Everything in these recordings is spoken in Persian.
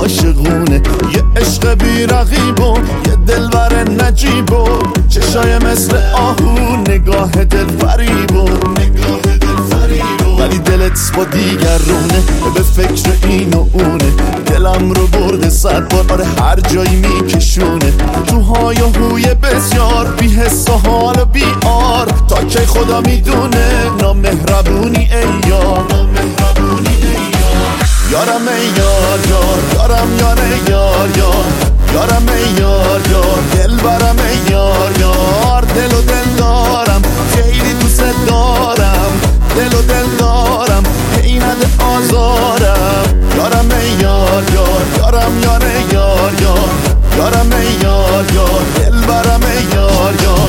عاشقونه، یه عشق بی رقیب و یه دلبر نجیب و چشای مثل آهو، نگاه دل فریب و ولی دلت با دیگرونه، به فکر این و اونه. دلم رو برده 100 بار، آره هر جایی میکشونه. تو های و هوی بسیار، بی حس و حال و بی آر. تا که خدا میدونه نامهربونی ای یار، یارم ای یار یار، یارم یاره یار یار، یارم ای یار یار، دل برم ای یار یار. دل و دل دارم، خیلی دوست دارم، دل و دل دارم، هی نده آزارم. یارم ای یار یار، یارم یاره یار یار، یارم ای یار یار، دل برم ای یار یار.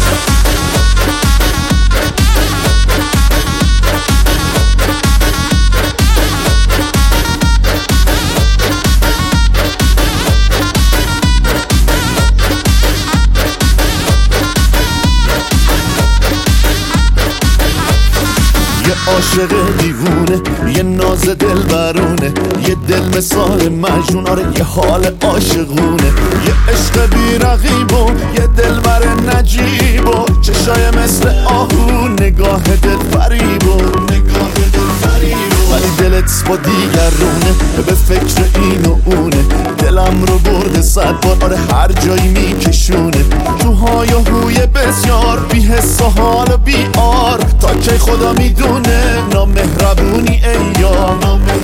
یه عاشق دیوونه، یه ناز دل برونه، یه دل مثال مجنون، آره یه حال عاشقونه. یه عشق بی رقیب و یه دل بر نجیب و چشای مثل آهو، نگاه دل فریب و ولی دلت با دیگرونه، به فکر این و اونه. دلم رو برده 100 بار، آره هر جایی میکشونه. تو های و هوی بسیار، بی حس و حال و بی آر. تا که خدا میدونه نامهربونی ای یار،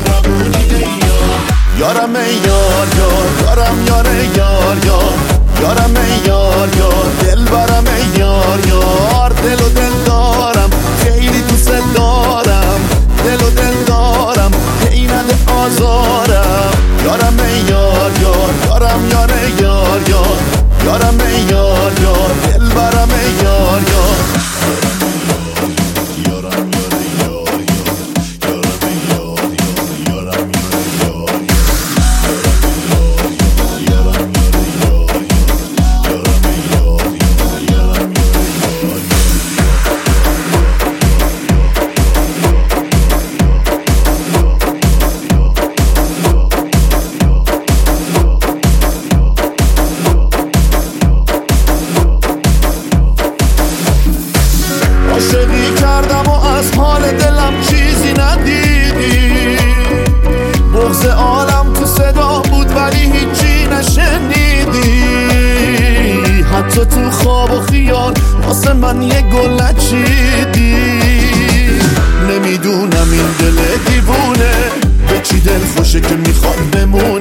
یارم ای یار یار، یارم یاره یار یار، یارم ای یار یار، دل برم ای یار یار. دل و دل دارم، خیلی دوست دارم، دل و دل دارم، هی نده آزارم. یارم ای یار یار، یارم یاره یار یار، یارم ای یار یار، دل برم ای یار یار. عاشقی کردم و از حال دلم چیزی ندیدی. بغض عالم تو صدا بود ولی هیچی نشنیدی. حتی تو خواب و خیال واسه من یه گل نچیدی. نمیدونم این دل دیوونه به چی دل خوشه که میخواد بمونه.